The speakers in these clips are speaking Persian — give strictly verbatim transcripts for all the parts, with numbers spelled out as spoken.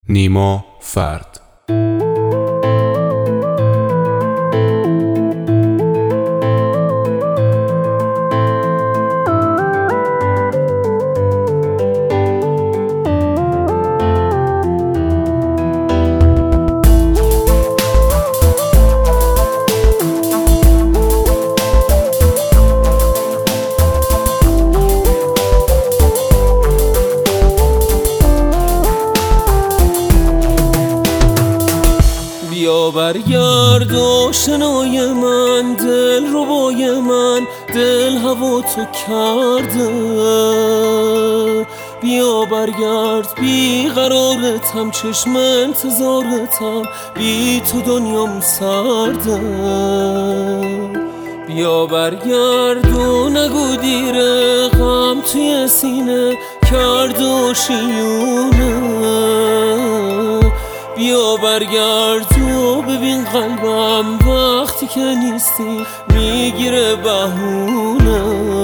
نیما فرد. بیا برگرد آشنای من، دل ربای من، دل هوا تو کرده. بیا برگرد بی قرارتم، چشم انتظارتم، بی تو دنیام سرده. بیا برگرد و نگو دیره، غم توی سینه کرد آشیونه. بیا برگرد و ببین قلبم وقتی که نیستی میگیره بهونه.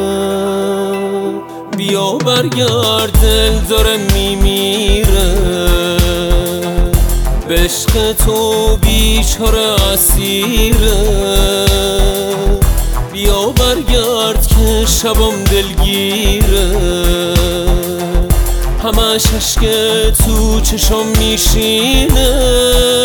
بیا برگرد دل داره میمیره، به عشق تو بیچاره اسیره. بیا برگرد که شبم دلگیره، همش عشق تو چشم میشینه.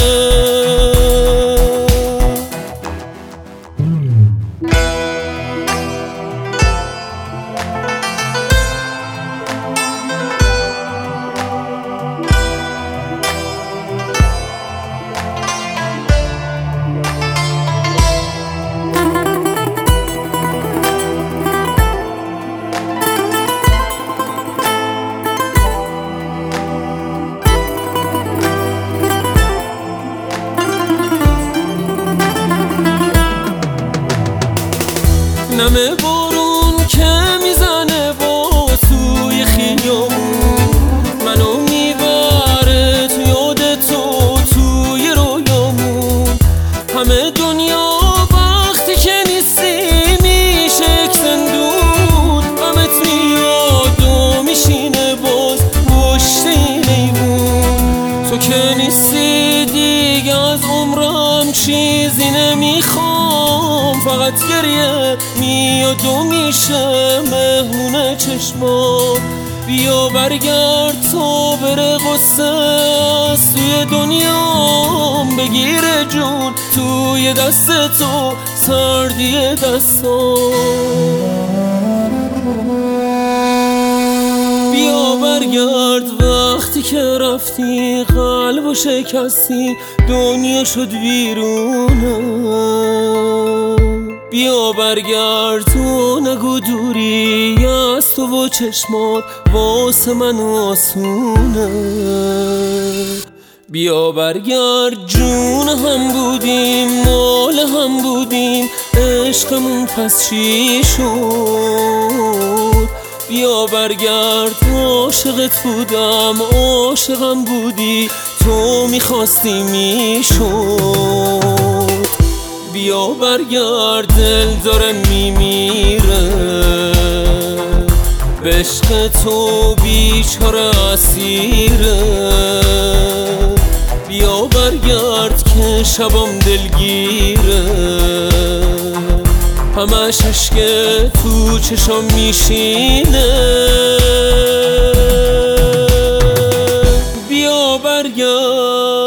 نم بارون که میزنه با سوی خیامون، منو میبره تو یاد تو توی رویامون. همه دنیا وقتی که نیستی میشه زندون، غمت میاد و میشینه باز پشت این ایوون. تو که نیستی دیگه از عمرم چیزی نمیخوام، فقط گریه میاد و میشه مهمون چشمام. بیا برگرد تو بره غصه از توی دنیام، بگیره جون توی دست تو سردی دستام. بیا برگرد وقتی که رفتی قلب و شکستی دنیا شد ویرونه. بیا برگرد تو نگو دوری از تو و چشمات واسه من آسونه. بیا برگرد جون هم بودیم مال هم بودیم، عشقمون پس چی شد؟ بیا برگرد عاشقت بودم عاشقم بودی، تو میخواستی میشد. بیا برگرد دل داره میمیره، به عشق تو بیچاره اسیره. بیا برگرد که شبم دلگیره، همش عشق تو چشم میشینه. بیا برگرد